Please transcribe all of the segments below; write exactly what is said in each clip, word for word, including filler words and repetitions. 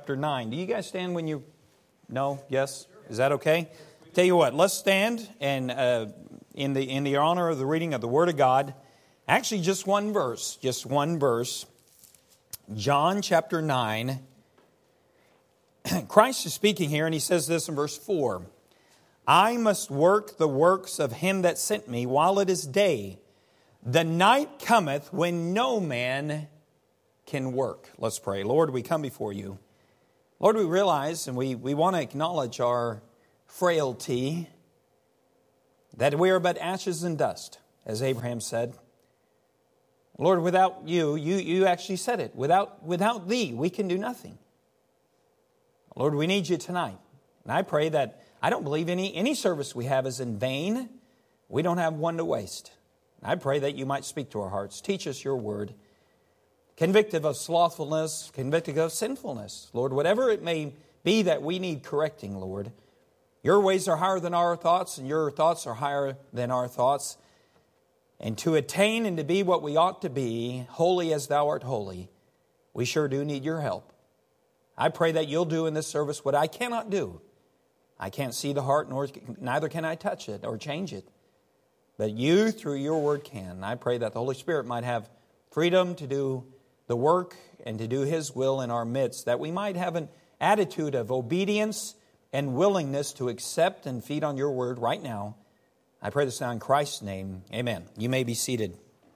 chapter nine. Do you guys stand when you... No? Yes? Is that okay? Tell you what, let's stand and uh, in the in the honor of the reading of the Word of God. Actually, just one verse. Just one verse. John chapter nine. Christ is speaking here, and He says this in verse four. I must work the works of Him that sent me while it is day. The night cometh when no man can work. Let's pray. Lord, we come before You. Lord, we realize and we, we want to acknowledge our frailty, that we are but ashes and dust, as Abraham said. Lord, without You, you, you actually said it, without, without Thee, we can do nothing. Lord, we need You tonight. And I pray that, I don't believe any, any service we have is in vain. We don't have one to waste. I pray that You might speak to our hearts. Teach us Your word. Convict us of slothfulness, convict us of sinfulness. Lord, whatever it may be that we need correcting, Lord, Your ways are higher than our thoughts, and Your thoughts are higher than our thoughts. And to attain and to be what we ought to be, holy as Thou art holy, we sure do need Your help. I pray that You'll do in this service what I cannot do. I can't see the heart, nor neither can I touch it or change it. But You, through Your word, can. I pray that the Holy Spirit might have freedom to do the work and to do His will in our midst, that we might have an attitude of obedience and willingness to accept and feed on Your word right now. I pray this now in Christ's name. Amen. You may be seated.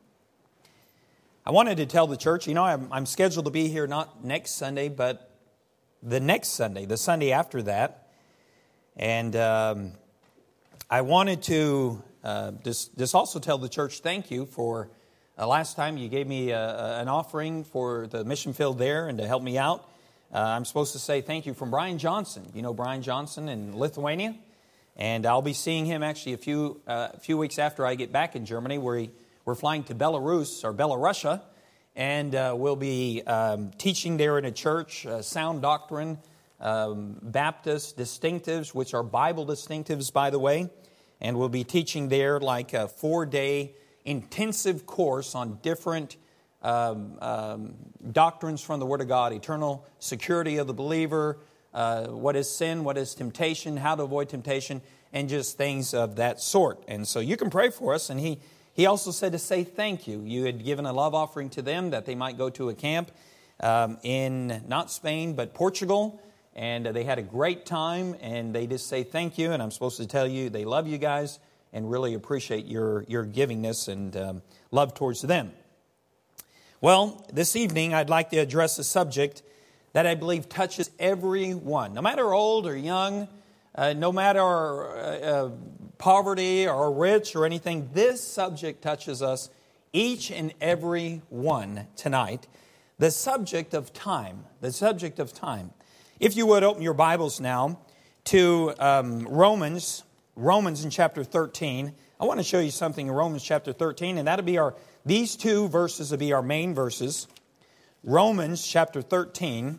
I wanted to tell the church, you know, I'm, I'm scheduled to be here not next Sunday, but the next Sunday, the Sunday after that. And um, I wanted to uh, just, just also tell the church thank you for uh, last time you gave me a, a, an offering for the mission field there and to help me out. Uh, I'm supposed to say thank you from Brian Johnson. You know Brian Johnson in Lithuania? And I'll be seeing him actually a few uh, a few weeks after I get back in Germany, where he, we're flying to Belarus or Belorussia, and uh, we'll be um, teaching there in a church, uh, sound doctrine, um, Baptist distinctives, which are Bible distinctives, by the way. And we'll be teaching there like a four-day intensive course on different um, um, doctrines from the Word of God, eternal security of the believer, Uh, what is sin, what is temptation, how to avoid temptation, and just things of that sort. And so you can pray for us. And he, he also said to say thank you. You had given a love offering to them that they might go to a camp um, in not Spain, but Portugal. And uh, they had a great time, and they just say thank you. And I'm supposed to tell you they love you guys and really appreciate your, your givingness and um, love towards them. Well, this evening I'd like to address a subject that I believe touches everyone, no matter old or young, uh, no matter uh, uh, poverty or rich or anything. This subject touches us, each and every one tonight. The subject of time. The subject of time. If you would open your Bibles now to um, Romans, Romans in chapter thirteen. I want to show you something in Romans chapter thirteen, and that'll be our. These two verses will be our main verses. Romans chapter thirteen.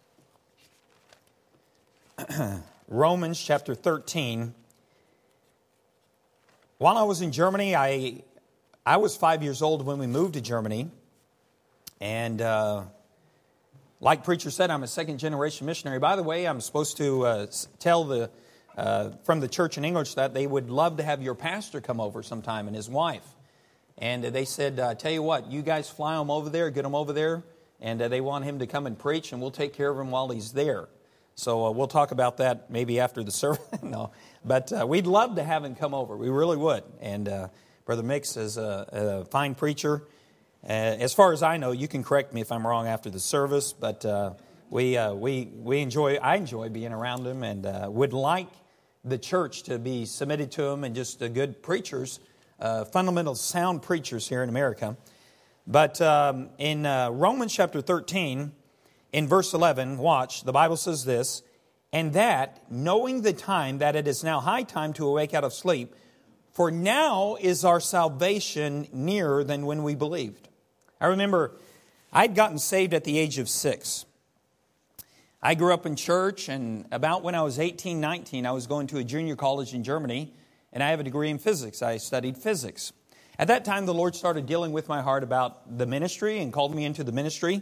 Romans chapter thirteen. While I was in Germany, I I was five years old when we moved to Germany. And uh, like preacher said, I'm a second generation missionary. By the way, I'm supposed to uh, tell the uh, from the church in English that they would love to have your pastor come over sometime and his wife. And they said, uh, tell you what, you guys fly him over there, get him over there. And uh, they want him to come and preach, and we'll take care of him while he's there. So uh, we'll talk about that maybe after the service. No, but uh, we'd love to have him come over. We really would. And uh, Brother Mix is a, a fine preacher. Uh, as far as I know, you can correct me if I'm wrong after the service. But uh, we uh, we we enjoy. I enjoy being around him, and uh, would like the church to be submitted to him and just uh, good preachers, uh, fundamental sound preachers here in America. But um, in uh, Romans chapter thirteen, in verse eleven, watch, the Bible says this, and that, knowing the time, that it is now high time to awake out of sleep, for now is our salvation nearer than when we believed. I remember I'd gotten saved at the age of six. I grew up in church, and about when I was eighteen, nineteen, I was going to a junior college in Germany, and I have a degree in physics. I studied physics. At that time, the Lord started dealing with my heart about the ministry and called me into the ministry.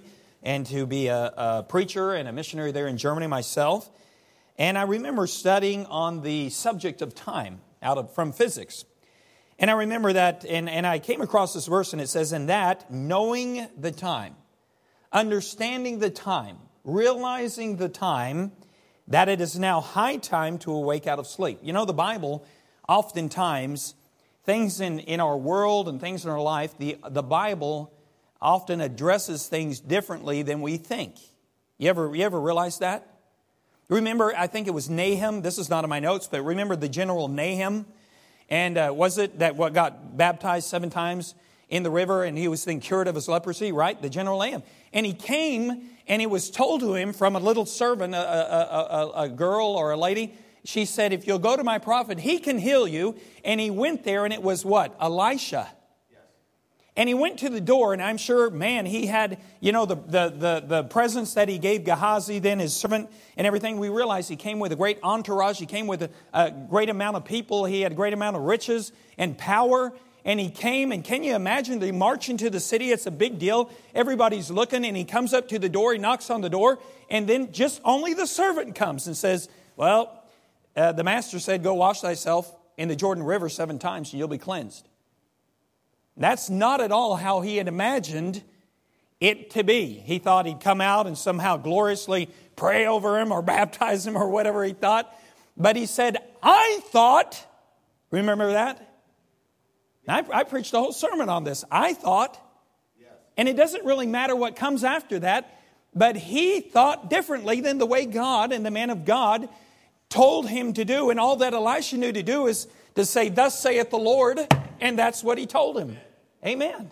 and to be a, a preacher and a missionary there in Germany myself. And I remember studying on the subject of time out of from physics. And I remember that, and, and I came across this verse, and it says, in that, knowing the time, understanding the time, realizing the time, that it is now high time to awake out of sleep. You know, the Bible, oftentimes, things in, in our world and things in our life, the, the Bible often addresses things differently than we think. You ever, you ever realize that? Remember, I think it was Nahum. This is not in my notes, but remember the general Nahum? And uh, was it that what got baptized seven times in the river and he was then cured of his leprosy, right? The general Nahum. And he came and it was told to him from a little servant, a, a, a, a girl or a lady. She said, if you'll go to my prophet, he can heal you. And he went there and it was what? Elisha. And he went to the door, and I'm sure, man, he had, you know, the, the, the, the presents that he gave Gehazi, then his servant and everything. We realize he came with a great entourage. He came with a, a great amount of people. He had a great amount of riches and power. And he came, and can you imagine, they march into the city. It's a big deal. Everybody's looking, and he comes up to the door. He knocks on the door, and then just only the servant comes and says, well, uh, the master said, go wash thyself in the Jordan River seven times, and you'll be cleansed. That's not at all how he had imagined it to be. He thought he'd come out and somehow gloriously pray over him or baptize him or whatever he thought. But he said, I thought, remember that? I, I preached a whole sermon on this. I thought, and it doesn't really matter what comes after that, but he thought differently than the way God and the man of God told him to do. And all that Elisha knew to do is to say, thus saith the Lord, and that's what he told him. Amen.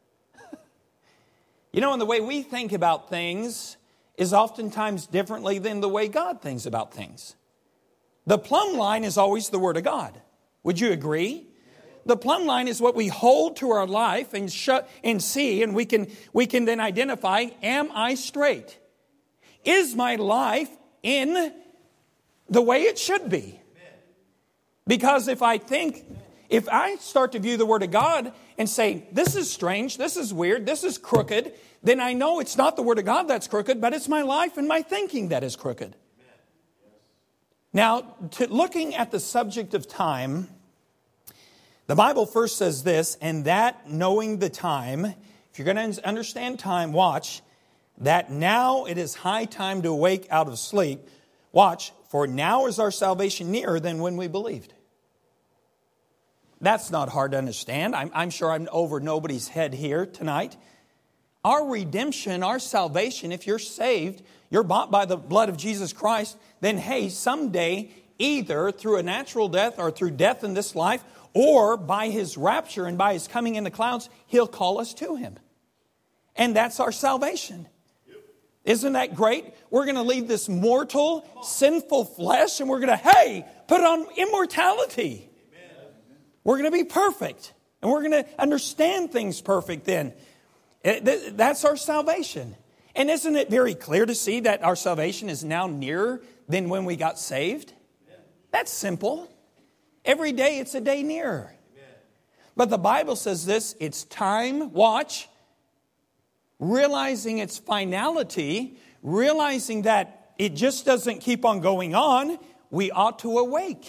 You know, and the way we think about things is oftentimes differently than the way God thinks about things. The plumb line is always the Word of God. Would you agree? The plumb line is what we hold to our life and shut and see, and we can we can then identify, am I straight? Is my life in the way it should be? Because if I think, if I start to view the Word of God and say, this is strange, this is weird, this is crooked, then I know it's not the Word of God that's crooked, but it's my life and my thinking that is crooked. Now, to looking at the subject of time, the Bible first says this, and that knowing the time, if you're going to understand time, watch, that now it is high time to awake out of sleep. Watch, for now is our salvation nearer than when we believed. That's not hard to understand. I'm, I'm sure I'm over nobody's head here tonight. Our redemption, our salvation, if you're saved, you're bought by the blood of Jesus Christ, then hey, someday, either through a natural death or through death in this life, or by His rapture and by His coming in the clouds, He'll call us to Him. And that's our salvation. Isn't that great? We're going to leave this mortal, sinful flesh, and we're going to, hey, put on immortality. We're going to be perfect. And we're going to understand things perfect then. That's our salvation. And isn't it very clear to see that our salvation is now nearer than when we got saved? That's simple. Every day it's a day nearer. But the Bible says this, it's time, watch, realizing its finality, realizing that it just doesn't keep on going on, we ought to awake.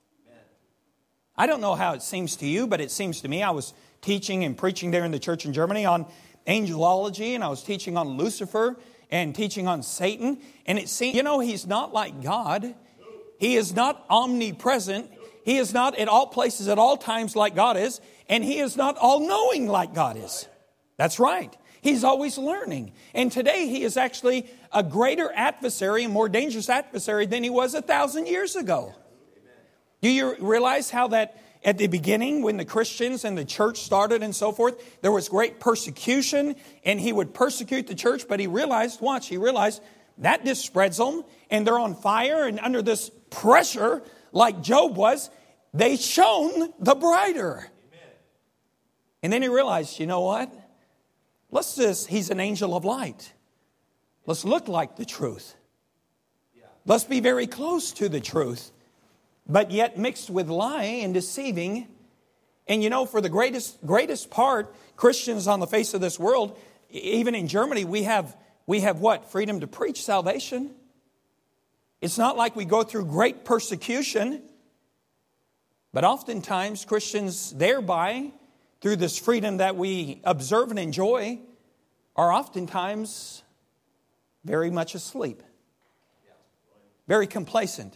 I don't know how it seems to you, but it seems to me. I was teaching and preaching there in the church in Germany on angelology, and I was teaching on Lucifer and teaching on Satan. And it seems, you know, he's not like God. He is not omnipresent. He is not at all places at all times like God is. And he is not all-knowing like God is. That's right. He's always learning. And today he is actually a greater adversary, a more dangerous adversary than he was a thousand years ago. Do you realize how that at the beginning, when the Christians and the church started and so forth, there was great persecution, and he would persecute the church, but he realized, watch, he realized that just spreads them, and they're on fire, and under this pressure, like Job was, they shone the brighter. Amen. And then he realized, you know what? Let's just, he's an angel of light. Let's look like the truth. Yeah. Let's be very close to the truth. But yet mixed with lying and deceiving. And you know, for the greatest greatest part, Christians on the face of this world, even in Germany, we have we have what? Freedom to preach salvation. It's not like we go through great persecution. But oftentimes Christians thereby, through this freedom that we observe and enjoy, are oftentimes very much asleep. Very complacent.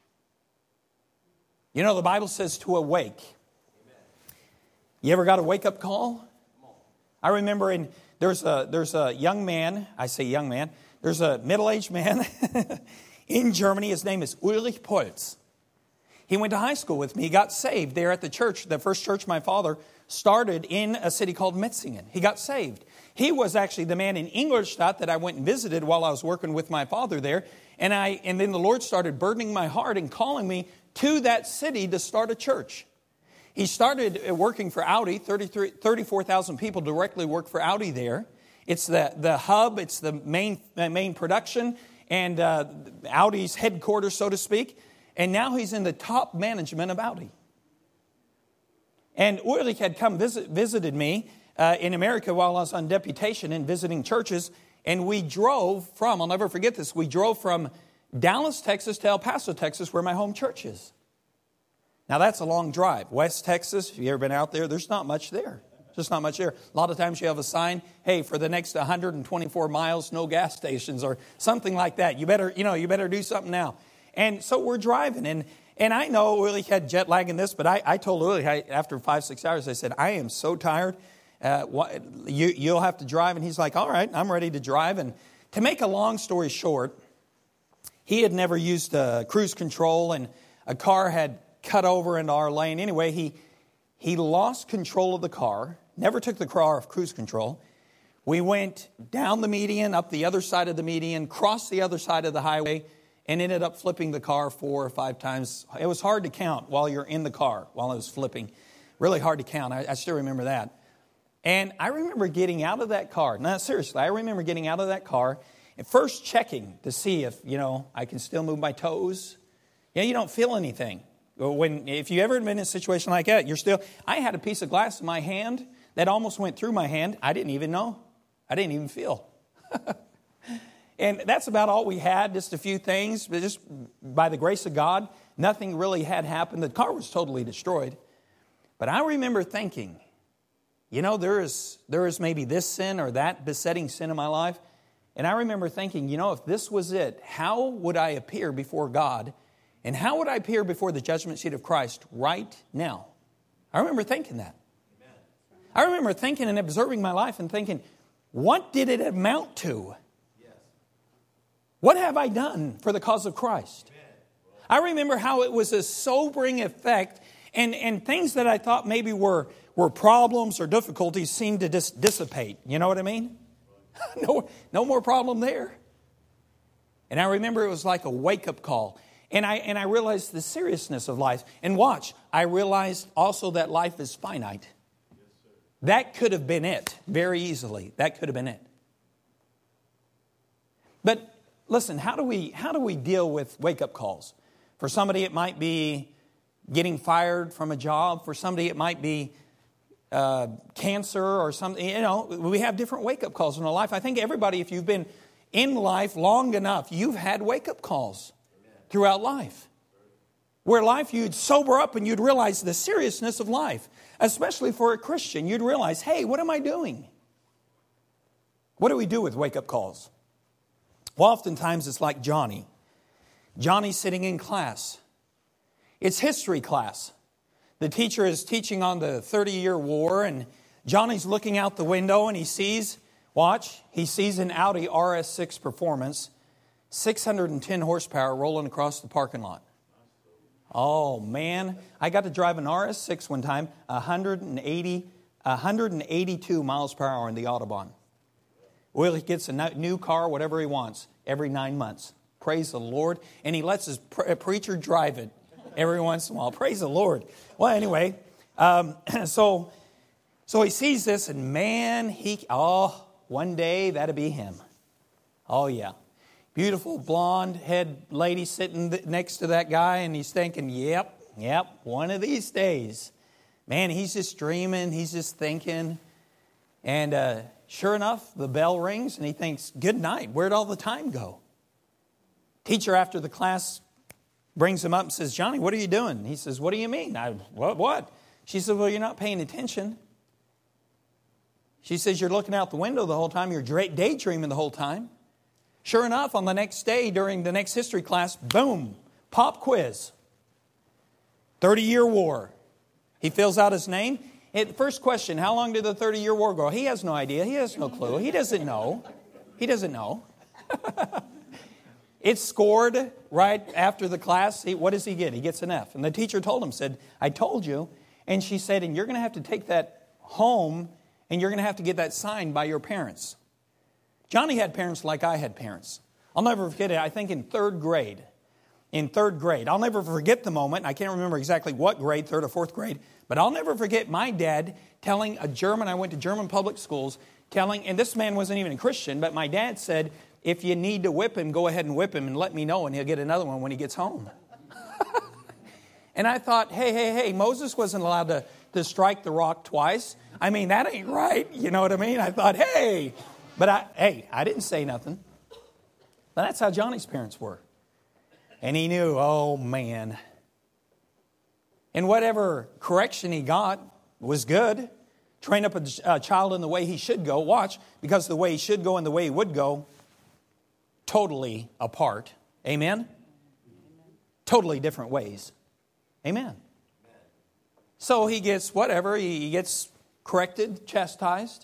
You know, the Bible says to awake. You ever got a wake-up call? I remember in there's a there's a young man, I say young man, there's a middle-aged man in Germany. His name is Ulrich Polz. He went to high school with me. He got saved there at the church, the first church my father started in a city called Metzingen. He got saved. He was actually the man in Ingolstadt that I went and visited while I was working with my father there. And I and then the Lord started burdening my heart and calling me to that city to start a church. He started working for Audi. thirty-three, thirty-four thousand people directly work for Audi there. It's the, the hub. It's the main, main production and uh, Audi's headquarters, so to speak. And now he's in the top management of Audi. And Ulrich had come visit, visited me uh, in America while I was on deputation and visiting churches. And we drove from, I'll never forget this, we drove from Dallas, Texas to El Paso, Texas, where my home church is. Now that's a long drive. West Texas, if you've ever been out there, there's not much there. Just not much there. A lot of times you have a sign, hey, for the next one hundred twenty-four miles, no gas stations or something like that. You better, you know, you better do something now. And so we're driving, and and I know Ulrich had jet lag in this, but I, I told Ulrich I, after five, six hours, I said, I am so tired. Uh, what, you, you'll have to drive. And he's like, all right, I'm ready to drive. And to make a long story short, he had never used uh, cruise control, and a car had cut over into our lane. Anyway, he he lost control of the car, never took the car off cruise control. We went down the median, up the other side of the median, crossed the other side of the highway, and ended up flipping the car four or five times. It was hard to count while you're in the car, while I was flipping. Really hard to count. I, I still remember that. And I remember getting out of that car. No, seriously, I remember getting out of that car and first checking to see if, you know, I can still move my toes. Yeah, you don't feel anything. When, if you ever been in a situation like that, you're still... I had a piece of glass in my hand that almost went through my hand. I didn't even know. I didn't even feel. And that's about all we had, just a few things. But just by the grace of God, nothing really had happened. The car was totally destroyed. But I remember thinking, you know, there is, there is maybe this sin or that besetting sin in my life. And I remember thinking, you know, if this was it, how would I appear before God? And how would I appear before the judgment seat of Christ right now? I remember thinking that. Amen. I remember thinking and observing my life and thinking, what did it amount to? Yes. What have I done for the cause of Christ? Amen. I remember how it was a sobering effect, and, and things that I thought maybe were, were problems or difficulties seemed to dis- dissipate. You know what I mean? no, no more problem there. And I remember it was like a wake-up call. And I and I realized the seriousness of life. And watch, I realized also that life is finite. Yes, sir. That could have been it very easily. That could have been it. But listen, how do we how do we deal with wake-up calls? For somebody, it might be getting fired from a job. For somebody, it might be uh, cancer or something. You know, we have different wake-up calls in our life. I think everybody, if you've been in life long enough, you've had wake-up calls throughout life. Where life, you'd sober up and you'd realize the seriousness of life. Especially for a Christian, you'd realize, hey, what am I doing? What do we do with wake-up calls? Well, oftentimes it's like Johnny. Johnny's sitting in class. It's history class. The teacher is teaching on the thirty-year war, and Johnny's looking out the window and he sees, watch, he sees an Audi R S six Performance, six hundred ten horsepower rolling across the parking lot. Oh, man. I got to drive an R S six one time, one hundred eighty, one hundred eighty-two miles per hour on the Autobahn. Well, he gets a new car, whatever he wants, every nine months. Praise the Lord. And he lets his pre- preacher drive it every once in a while. Praise the Lord. Well, anyway, um, so so he sees this, and man, he, oh, one day that'll be him. Oh, yeah. Beautiful blonde head lady sitting next to that guy, and he's thinking, yep, yep, one of these days. Man, he's just dreaming, he's just thinking. And uh, sure enough, the bell rings and he thinks, good night. Where'd all the time go? Teacher after the class brings him up and says, Johnny, what are you doing? He says, what do you mean? I, what, what? She said, well, you're not paying attention. She says, you're looking out the window the whole time. You're daydreaming the whole time. Sure enough, on the next day during the next history class, boom, pop quiz. thirty-year war. He fills out his name. And first question, how long did the thirty-year war go? He has no idea. He has no clue. He doesn't know. He doesn't know. It's scored right after the class. He, what does he get? He gets an F. And the teacher told him, said, I told you. And she said, and you're going to have to take that home and you're going to have to get that signed by your parents. Johnny had parents like I had parents. I'll never forget it. I think in third grade. In third grade. I'll never forget the moment. I can't remember exactly what grade, third or fourth grade. But I'll never forget my dad telling a German, I went to German public schools, telling, and this man wasn't even a Christian, but my dad said, if you need to whip him, go ahead and whip him and let me know and he'll get another one when he gets home. And I thought, hey, hey, hey, Moses wasn't allowed to, to strike the rock twice. I mean, that ain't right. You know what I mean? I thought, hey. But, I, hey, I didn't say nothing. But that's how Johnny's parents were. And he knew, oh, man. And whatever correction he got was good. Train up a, a child in the way he should go. Watch, because the way he should go and the way he would go, totally apart. Amen? Totally different ways. Amen. So he gets whatever. He gets corrected, chastised.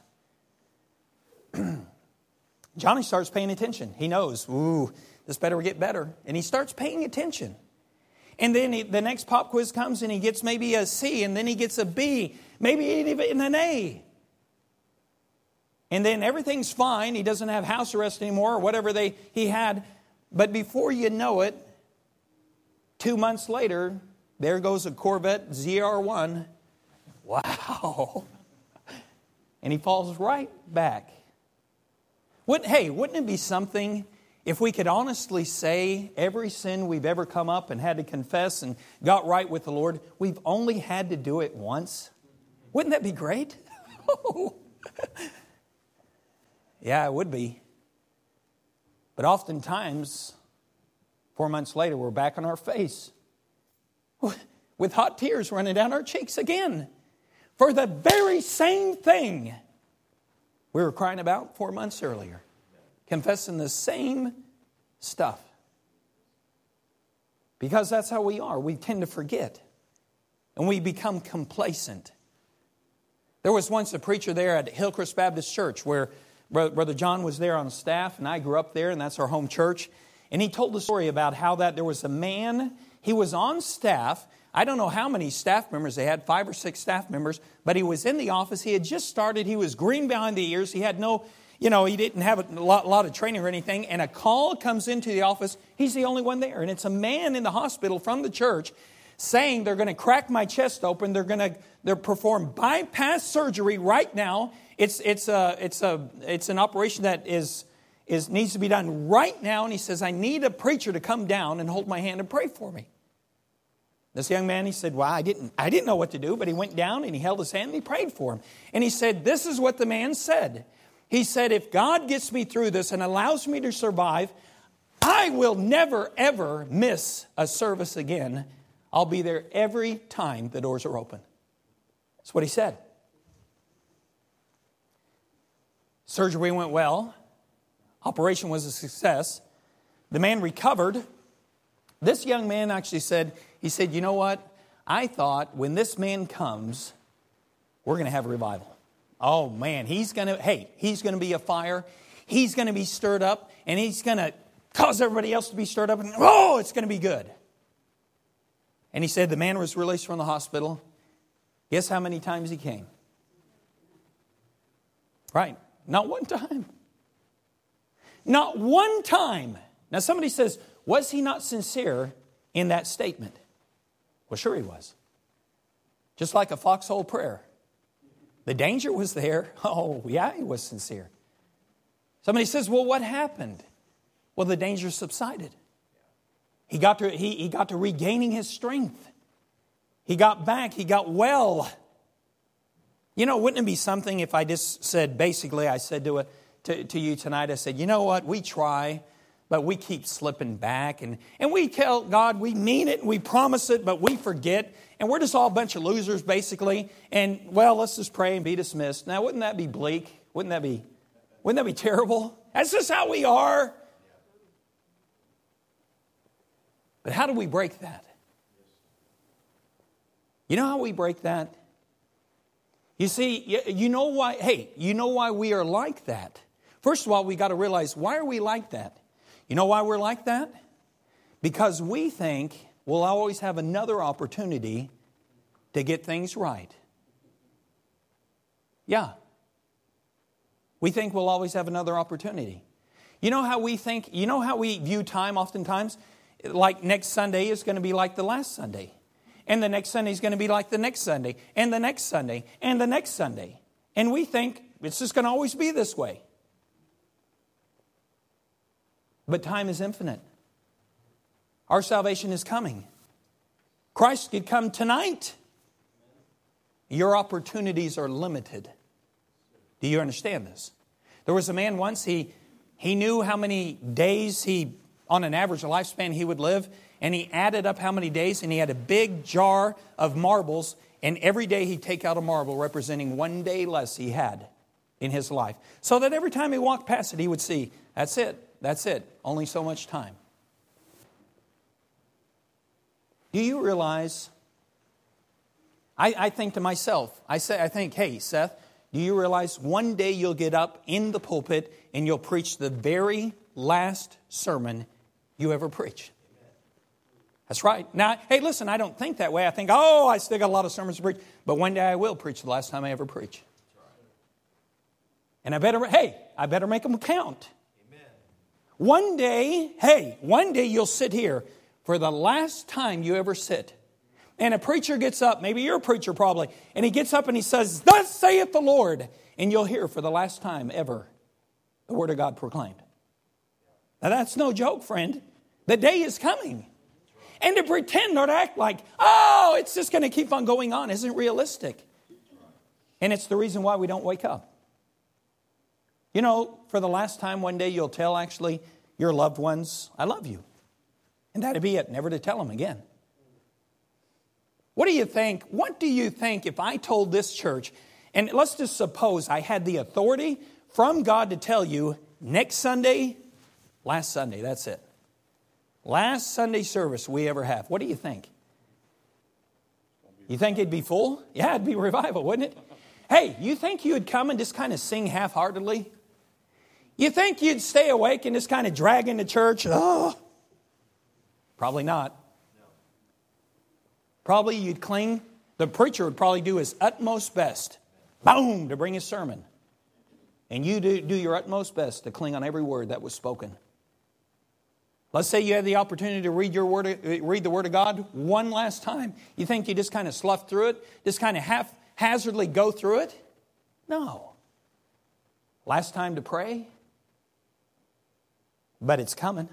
Johnny starts paying attention. He knows, ooh, this better get better. And he starts paying attention. And then he, the next pop quiz comes and he gets maybe a C and then he gets a B, maybe even an A. And then everything's fine. He doesn't have house arrest anymore or whatever they he had. But before you know it, two months later, there goes a Corvette Z R one. Wow. And he falls right back. Wouldn't, hey, wouldn't it be something if we could honestly say every sin we've ever come up and had to confess and got right with the Lord, we've only had to do it once? Wouldn't that be great? Yeah, it would be. But oftentimes, four months later, we're back on our face with hot tears running down our cheeks again for the very same thing we were crying about four months earlier. Confessing the same stuff. Because that's how we are. We tend to forget. And we become complacent. There was once a preacher there at Hillcrest Baptist Church where Brother John was there on staff, and I grew up there, and that's our home church. And he told the story about how that there was a man, he was on staff. I don't know how many staff members they had, five or six staff members, but he was in the office. He had just started. He was green behind the ears. He had no, you know, he didn't have a lot, lot of training or anything. And a call comes into the office. He's the only one there. And it's a man in the hospital from the church saying they're going to crack my chest open. They're going to they're perform bypass surgery right now. It's it's a it's a it's an operation that is is needs to be done right now. And he says, I need a preacher to come down and hold my hand and pray for me. This young man, he said, well, I didn't I didn't know what to do, but he went down and he held his hand and he prayed for him. And he said, this is what the man said. He said, if God gets me through this and allows me to survive, I will never, ever miss a service again. I'll be there every time the doors are open. That's what he said. Surgery went well. Operation was a success. The man recovered. This young man actually said, he said, you know what? I thought when this man comes, we're going to have a revival. Oh man, he's going to, hey, he's going to be a fire. He's going to be stirred up and he's going to cause everybody else to be stirred up. And oh, it's going to be good. And he said the man was released from the hospital. Guess how many times he came? Right. Not one time. Not one time. Now somebody says, was he not sincere in that statement? Well, sure he was. Just like a foxhole prayer. The danger was there. Oh, yeah, he was sincere. Somebody says, well, what happened? Well, the danger subsided. He got to, he, he got to regaining his strength. He got back. He got well. You know, wouldn't it be something if I just said, basically, I said to, a, to, to you tonight, I said, you know what, we try, but we keep slipping back. And, and we tell God we mean it and we promise it, but we forget. And we're just all a bunch of losers, basically. And, well, let's just pray and be dismissed. Now, wouldn't that be bleak? Wouldn't that be, wouldn't that be terrible? That's just how we are. But how do we break that? You know how we break that? You see, you know why, hey, you know why we are like that? First of all, we got to realize, why are we like that? You know why we're like that? Because we think we'll always have another opportunity to get things right. Yeah. We think we'll always have another opportunity. You know how we think, you know how we view time oftentimes? Like next Sunday is going to be like the last Sunday. And the next Sunday is going to be like the next Sunday. And the next Sunday. And the next Sunday. And we think it's just going to always be this way. But time is infinite. Our salvation is coming. Christ could come tonight. Your opportunities are limited. Do you understand this? There was a man once, he, he knew how many days he, on an average lifespan he would live. And he added up how many days, and he had a big jar of marbles, and every day he'd take out a marble representing one day less he had in his life. So that every time he walked past it, he would see, that's it, that's it, only so much time. Do you realize, I, I think to myself, I say, I think, hey, Seth, do you realize one day you'll get up in the pulpit and you'll preach the very last sermon you ever preach? That's right. Now, hey, listen, I don't think that way. I think, oh, I still got a lot of sermons to preach. But one day I will preach the last time I ever preach. And I better, hey, I better make them count. Amen. One day, hey, one day you'll sit here for the last time you ever sit. And a preacher gets up, maybe you're a preacher probably, and he gets up and he says, thus saith the Lord. And you'll hear for the last time ever the Word of God proclaimed. Now that's no joke, friend. The day is coming. And to pretend or to act like, oh, it's just going to keep on going on isn't realistic. And it's the reason why we don't wake up. You know, for the last time one day you'll tell actually your loved ones, I love you. And that'd be it, never to tell them again. What do you think? What do you think if I told this church, and let's just suppose I had the authority from God to tell you next Sunday, last Sunday, that's it. Last Sunday service we ever have. What do you think? You think it'd be full? Yeah, it'd be revival, wouldn't it? Hey, you think you'd come and just kind of sing half-heartedly? You think you'd stay awake and just kind of drag into church? Oh, probably not. Probably you'd cling. The preacher would probably do his utmost best, boom, to bring his sermon. And you do, do your utmost best to cling on every word that was spoken. Let's say you had the opportunity to read your word, read the Word of God one last time. You think you just kind of slough through it? Just kind of haphazardly go through it? No. Last time to pray? But it's coming.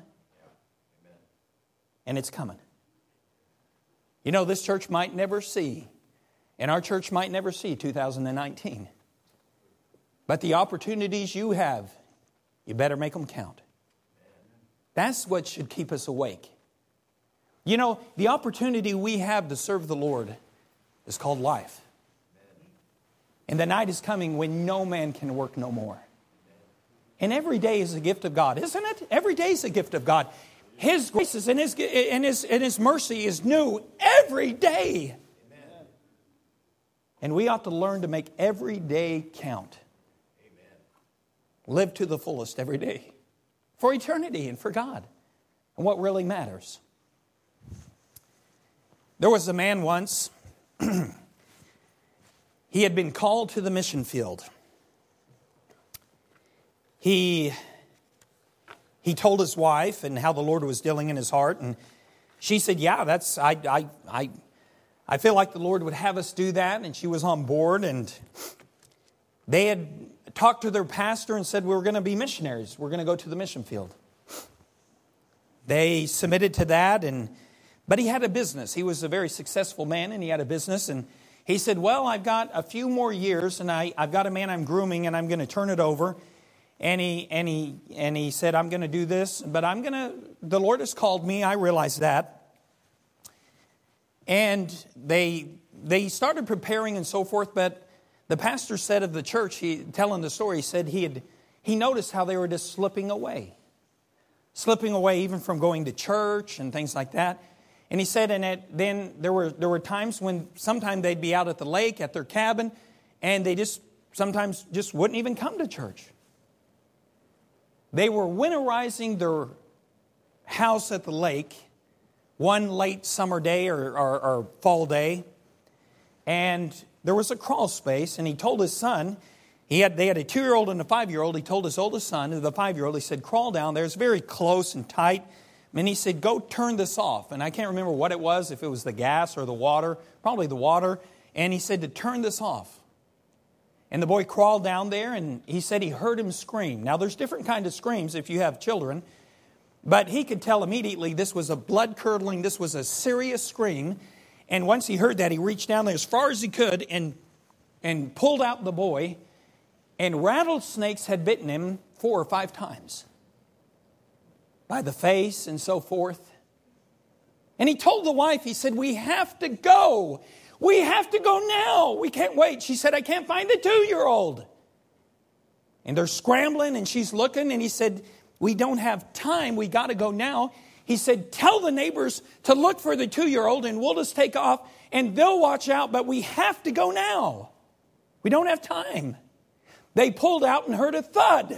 And it's coming. You know, this church might never see, and our church might never see two thousand nineteen. But the opportunities you have, you better make them count. That's what should keep us awake. You know, the opportunity we have to serve the Lord is called life. And the night is coming when no man can work no more. And every day is a gift of God, isn't it? Every day is a gift of God. His graces and His, and His, and His mercy is new every day. Amen. And we ought to learn to make every day count. Amen. Live to the fullest every day. For eternity and for God. And what really matters. There was a man once. He had been called to the mission field. He, he told his wife and how the Lord was dealing in his heart. And she said, yeah, that's I, I, I, I feel like the Lord would have us do that. And she was on board. And they had talked to their pastor and said, we're going to be missionaries. We're going to go to the mission field. They submitted to that. and But he had a business. He was a very successful man and he had a business. And He said, well, I've got a few more years, and I, I've got a man I'm grooming, and I'm going to turn it over. And he, and he, and he said, I'm going to do this, but I'm going to, the Lord has called me. I realize that. And they, they started preparing and so forth, but the pastor said of the church, he, telling the story, he said he had, he noticed how they were just slipping away. Slipping away even from going to church and things like that. And he said, and it, then there were, there were times when sometimes they'd be out at the lake, at their cabin, and they just sometimes just wouldn't even come to church. They were winterizing their house at the lake one late summer day or, or, or fall day. And there was a crawl space, and he told his son, he had they had a two-year-old and a five-year-old. He told his oldest son, the five-year-old, he said, crawl down there. It's very close and tight. And he said, go turn this off. And I can't remember what it was, if it was the gas or the water, probably the water. And he said to turn this off. And the boy crawled down there, and he said he heard him scream. Now, there's different kinds of screams if you have children. But he could tell immediately this was a blood-curdling, this was a serious scream. And once he heard that, he reached down there as far as he could and, and pulled out the boy. And rattlesnakes had bitten him four or five times. By the face and so forth. And he told the wife, he said, we have to go. We have to go now. We can't wait. She said, I can't find the two-year-old. And they're scrambling and she's looking. And he said, we don't have time. We got to go now. He said, tell the neighbors to look for the two-year-old and we'll just take off and they'll watch out. But we have to go now. We don't have time. They pulled out and heard a thud.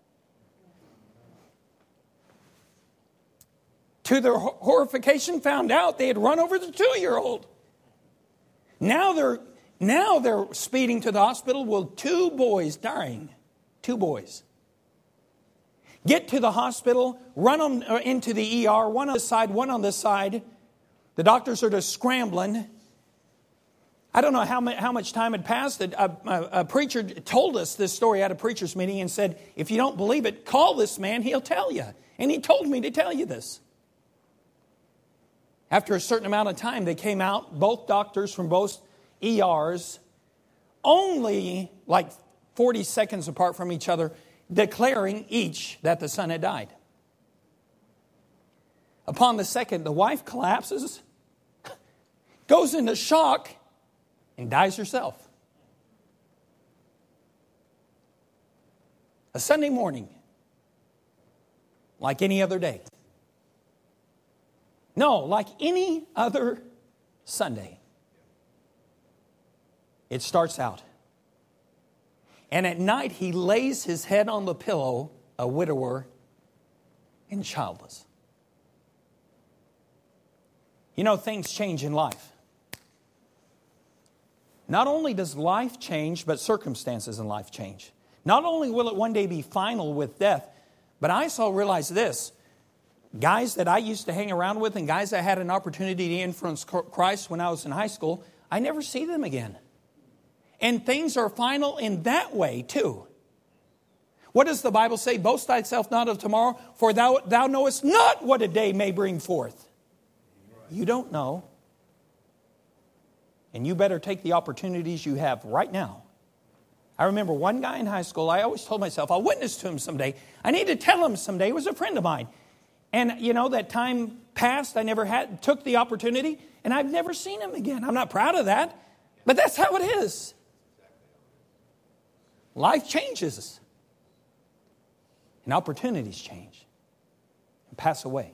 To their horrification, found out they had run over the two-year-old. Now they're, now they're speeding to the hospital with two boys dying. Two boys. Get to the hospital, run them into the E R, one on this side, one on this side. The doctors are just scrambling. I don't know how much, how much time had passed. A, a, a preacher told us this story at a preacher's meeting and said, if you don't believe it, call this man, he'll tell you. And he told me to tell you this. After a certain amount of time, they came out, both doctors from both E Rs, only like forty seconds apart from each other, declaring each that the son had died. Upon the second, the wife collapses, goes into shock, and dies herself. A Sunday morning, like any other day. No, like any other Sunday. It starts out. And at night he lays his head on the pillow, a widower and childless. You know, things change in life. Not only does life change, but circumstances in life change. Not only will it one day be final with death, but I also realize this. Guys that I used to hang around with and guys that had an opportunity to influence Christ when I was in high school, I never see them again. And things are final in that way too. What does the Bible say? Boast thyself not of tomorrow, for thou, thou knowest not what a day may bring forth. You don't know. And you better take the opportunities you have right now. I remember one guy in high school, I always told myself, I'll witness to him someday. I need to tell him someday. He was a friend of mine. And, you know, that time passed. I never had took the opportunity. And I've never seen him again. I'm not proud of that. But that's how it is. Life changes. And opportunities change. And pass away.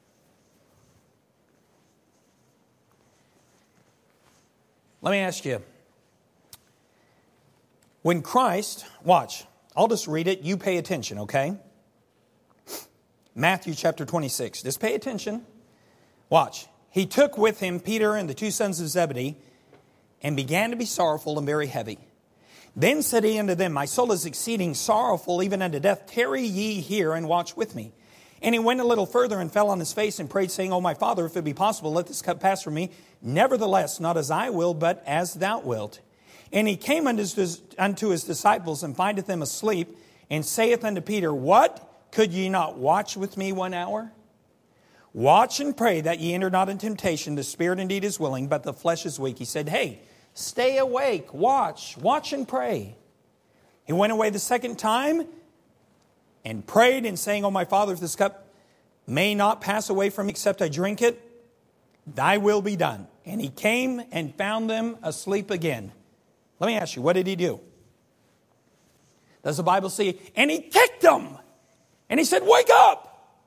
Let me ask you. When Christ, watch, I'll just read it. You pay attention, okay? Matthew chapter twenty-six. Just pay attention. Watch. He took with him Peter and the two sons of Zebedee and began to be sorrowful and very heavy. Then said he unto them, my soul is exceeding sorrowful, even unto death. Tarry ye here and watch with me. And he went a little further and fell on his face and prayed, saying, O my Father, if it be possible, let this cup pass from me. Nevertheless, not as I will, but as thou wilt. And he came unto his, unto his disciples and findeth them asleep, and saith unto Peter, what? Could ye not watch with me one hour? Watch and pray that ye enter not in temptation. The spirit indeed is willing, but the flesh is weak. He said, hey, Stay awake. Watch. Watch and pray. He went away the second time and prayed and saying, "Oh, my Father, if this cup may not pass away from me except I drink it, thy will be done." And he came and found them asleep again. Let me ask you, what did he do? Does the Bible say, and he kicked them? And he said, "Wake up!"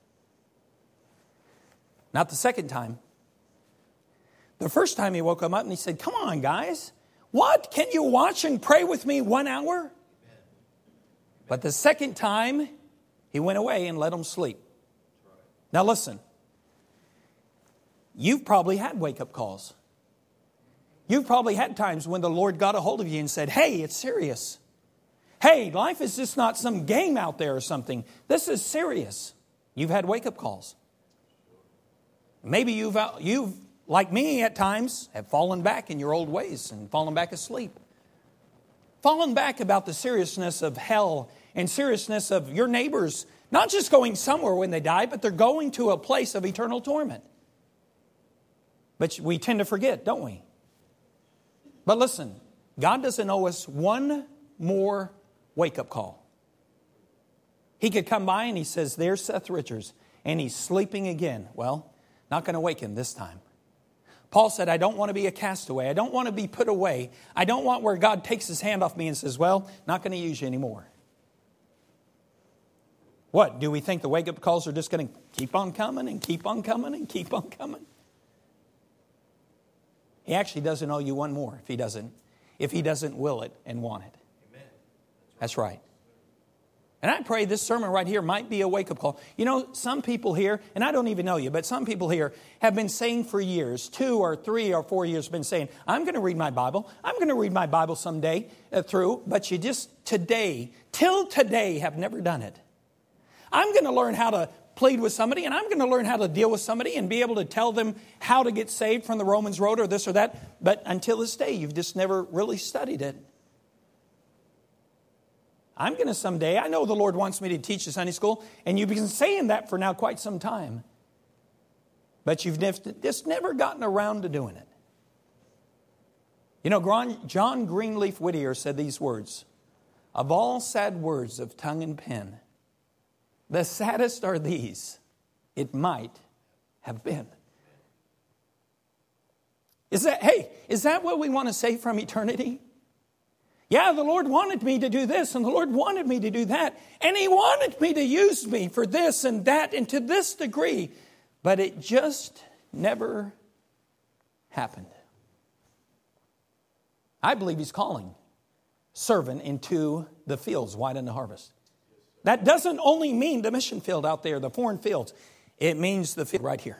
Not the second time. The first time he woke them up and he said, "Come on, guys. What? Can you watch and pray with me one hour?" But the second time, he went away and let them sleep. Now listen. You've probably had wake-up calls. You've probably had times when the Lord got a hold of you and said, "Hey, it's serious. Hey, life is just not some game out there or something. This is serious." You've had wake-up calls. Maybe you've, you've, like me at times, have fallen back in your old ways and fallen back asleep. Fallen back about the seriousness of hell and seriousness of your neighbors not just going somewhere when they die, but they're going to a place of eternal torment. But we tend to forget, don't we? But listen, God doesn't owe us one more wake-up call. He could come by and he says, "There's Seth Richards," and he's sleeping again. Well, not going to wake him this time. Paul said, "I don't want to be a castaway. I don't want to be put away. I don't want where God takes his hand off me and says, 'Well, not going to use you anymore.'" What, do we think the wake-up calls are just going to keep on coming and keep on coming and keep on coming? He actually doesn't owe you one more if he doesn't, if he doesn't will it and want it. Amen. That's right. And I pray this sermon right here might be a wake-up call. You know, some people here, and I don't even know you, but some people here have been saying for years, two or three or four years, been saying, "I'm going to read my Bible. I'm going to read my Bible someday uh, through," but you just today, till today, have never done it. I'm going to learn how to plead with somebody, and I'm going to learn how to deal with somebody and be able to tell them how to get saved from the Romans road or this or that. But until this day, you've just never really studied it. I'm going to someday, I know the Lord wants me to teach the Sunday school, and you've been saying that for now quite some time. But you've just never gotten around to doing it. You know, John Greenleaf Whittier said these words, "Of all sad words of tongue and pen, the saddest are these, it might have been." Is that, hey, is that what we want to say from eternity? Yeah, the Lord wanted me to do this, and the Lord wanted me to do that, and He wanted me to use me for this and that and to this degree, but it just never happened. I believe He's calling servant into the fields wide in the harvest. That doesn't only mean the mission field out there, the foreign fields. It means the field right here.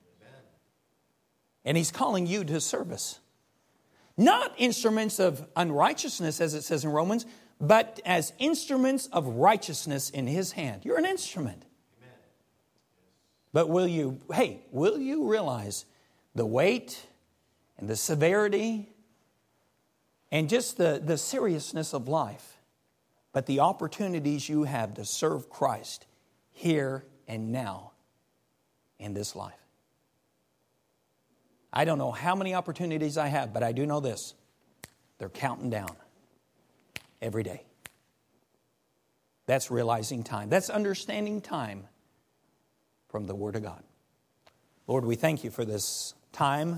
And He's calling you to service. Not instruments of unrighteousness, as it says in Romans, but as instruments of righteousness in His hand. You're an instrument. Amen. But will you, hey, will you realize the weight and the severity and just the, the seriousness of life, but the opportunities you have to serve Christ here and now in this life? I don't know how many opportunities I have, but I do know this. They're counting down every day. That's realizing time. That's understanding time from the Word of God. Lord, we thank You for this time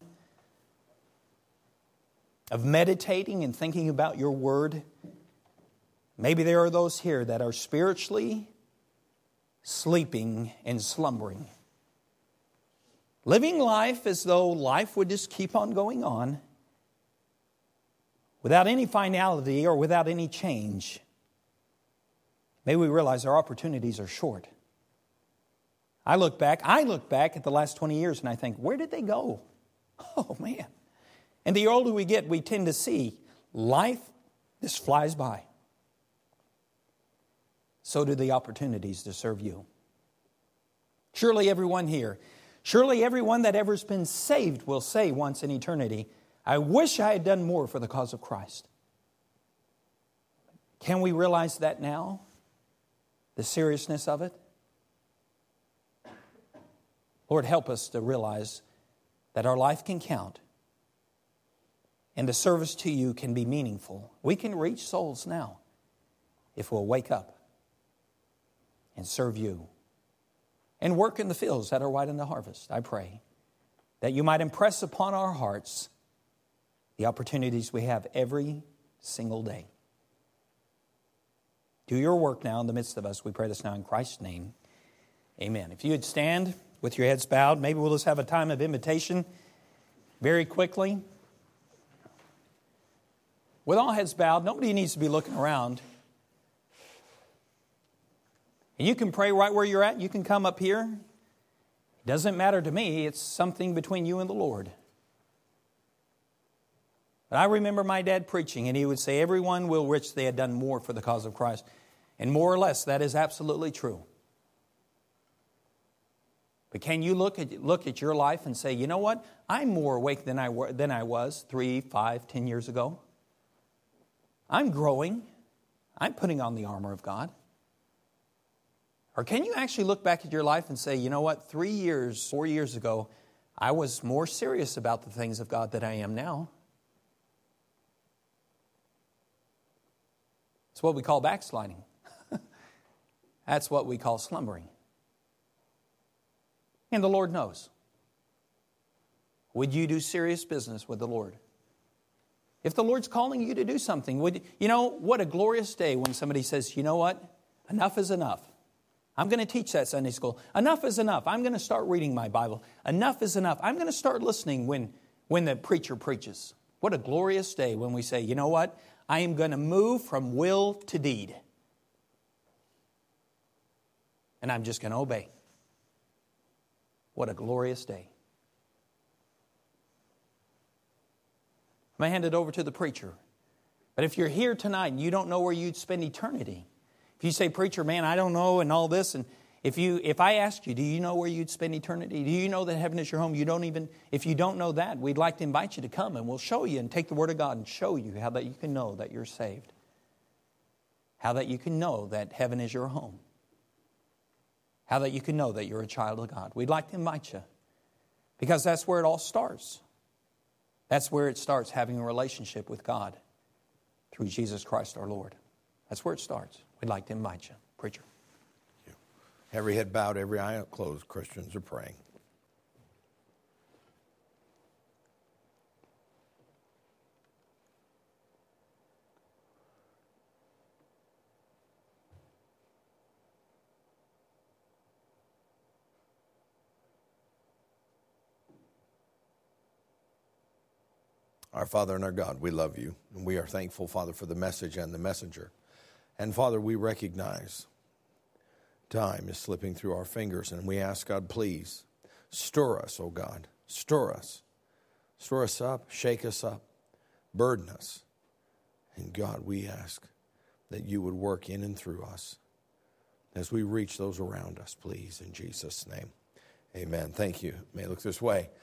of meditating and thinking about Your Word. Maybe there are those here that are spiritually sleeping and slumbering, living life as though life would just keep on going on without any finality or without any change. May we realize our opportunities are short. I look back, I look back at the last twenty years and I think, where did they go? Oh, man. And the older we get, we tend to see life just flies by. So do the opportunities to serve You. Surely everyone here, surely everyone that ever's been saved will say once in eternity, I wish I had done more for the cause of Christ. Can we realize that now? The seriousness of it? Lord, help us to realize that our life can count and the service to you can be meaningful. We can reach souls now if we'll wake up and serve you and work in the fields that are white in the harvest. I pray that you might impress upon our hearts the opportunities we have every single day. Do your work now in the midst of us. We pray this now in Christ's name. Amen. If you would stand with your heads bowed, maybe we'll just have a time of invitation very quickly. With all heads bowed, nobody needs to be looking around. And you can pray right where you're at. You can come up here. It doesn't matter to me. It's something between you and the Lord. But I remember my dad preaching, and he would say, everyone will wish they had done more for the cause of Christ. And more or less, that is absolutely true. But can you look at look at your life and say, you know what? I'm more awake than I, were, than I was three, five, ten years ago. I'm growing. I'm putting on the armor of God. Or can you actually look back at your life and say, you know what? Three years, four years ago, I was more serious about the things of God than I am now. It's what we call backsliding. That's what we call slumbering. And the Lord knows. Would you do serious business with the Lord? If the Lord's calling you to do something, would you know what a glorious day when somebody says, you know what? Enough is enough. I'm going to teach that Sunday school. Enough is enough. I'm going to start reading my Bible. Enough is enough. I'm going to start listening when, when the preacher preaches. What a glorious day when we say, you know what? I am going to move from will to deed. And I'm just going to obey. What a glorious day. I'm going to hand it over to the preacher. But if you're here tonight and you don't know where you'd spend eternity, if you say, preacher, man, I don't know and all this, and if you, if I asked you, do you know where you'd spend eternity? Do you know that heaven is your home? You don't even, if you don't know that, we'd like to invite you to come and we'll show you and take the Word of God and show you how that you can know that you're saved. How that you can know that heaven is your home. How that you can know that you're a child of God. We'd like to invite you because that's where it all starts. That's where it starts, having a relationship with God through Jesus Christ our Lord. That's where it starts. We'd like to invite you. Preacher. Every head bowed, every eye closed. Christians are praying. Our Father and our God, we love you, and we are thankful, Father, for the message and the messenger. And Father, we recognize time is slipping through our fingers, and we ask, God, please stir us, oh God, stir us. Stir us up, shake us up, burden us. And God, we ask that you would work in and through us as we reach those around us, please, in Jesus' name. Amen. Thank you. May I look this way.